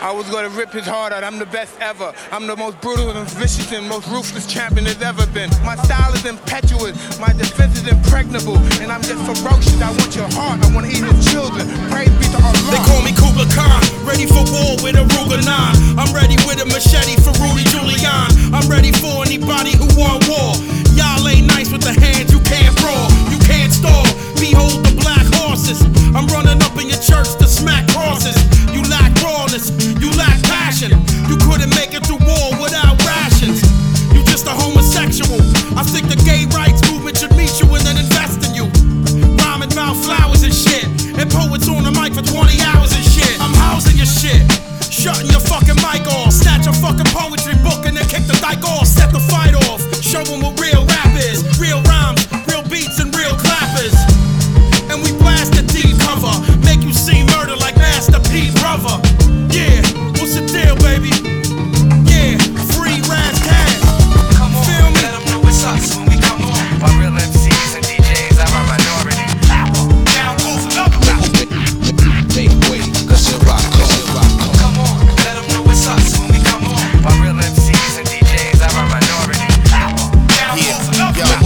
I was gonna rip his heart out, I'm the best ever. I'm the most brutal and vicious and most ruthless champion there's ever been. My style is impetuous, my defense is impregnable, and I'm just ferocious. I want your heart, I wanna eat his children. Praise be to Allah. They call me Kubla Khan, ready for war with a Ruger 9. I'm ready with a machete for Rudy Giuliani. I'm ready for anybody who want war. Y'all ain't nice with the hands, you can't brawl, you can't stall. Behold the black horses, I'm running up in your church to smack crosses. You lack rawness, you lack passion. You couldn't make it through war without rations. You just a homosexual. I think the gay rights movement should meet you and then invest in you. Rhyming about flowers and shit, and poets on the mic for 20 hours and shit. I'm housing your shit, shutting your fucking mic off. Snatch a fucking poetry book and then kick the dyke off. Set the fight off, show them what real rap is. Real rhymes, real beats and real clappers. And we blast the deep cover, make you see murder like Master P, brother. Yeah, what's the deal, baby? Yeah, free Raz Cash. Come on, feel me? let them know it's us when we come on. While real MCs and DJs are our minority. Down goes another one. Make way, cause you're rock. Come on, let them know it's us when we come on. While real MCs and DJs are our minority. Down goes another one.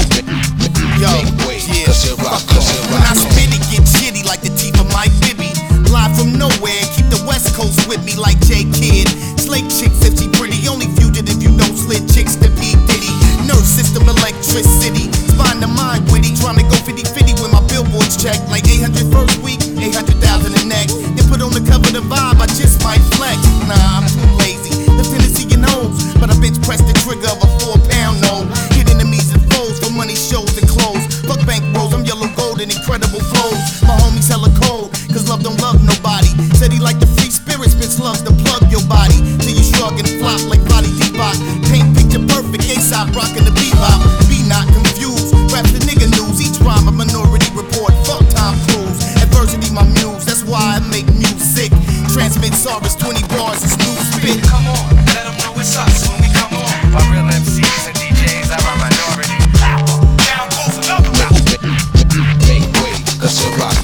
Make way, cause you're rock. When I spit it, get shitty like the teeth of Mike Bibby. Live from nowhere, keep the West Coast with me like J Kidd. Slate chicks if she pretty, only fugitive you know slit chicks to P Diddy. Nerve system electricity, spine to mind witty. Tryna go 50-50 with my billboards check. Like 800 first week, 800,000 the next. Then put on the cover the vibe, I just might flex. Nah, I'm too lazy, the Tennessee and hoes. But I bench press the trigger of a 4-pound no. Hit enemies and foes for money, shows and clothes. Fuck bank rolls, I'm yellow gold and incredible flows. My homies hella cold, cause love don't love nobody. Said he like the free spirits, bitch loves to plug your body. Till you shrug and flop like body Deepak. Paint picture perfect, A-side rockin' the bebop. Be not confused, rap the nigga news. Each rhyme a minority report, fuck Tom Cruise. Adversity my muse, that's why I make music. Transmit Saurus 20 bars, it's new spit. Come on, let them know it's us when we come on. While real MCs and DJs are our minority. Down goes another one. Make way, cause you're rock.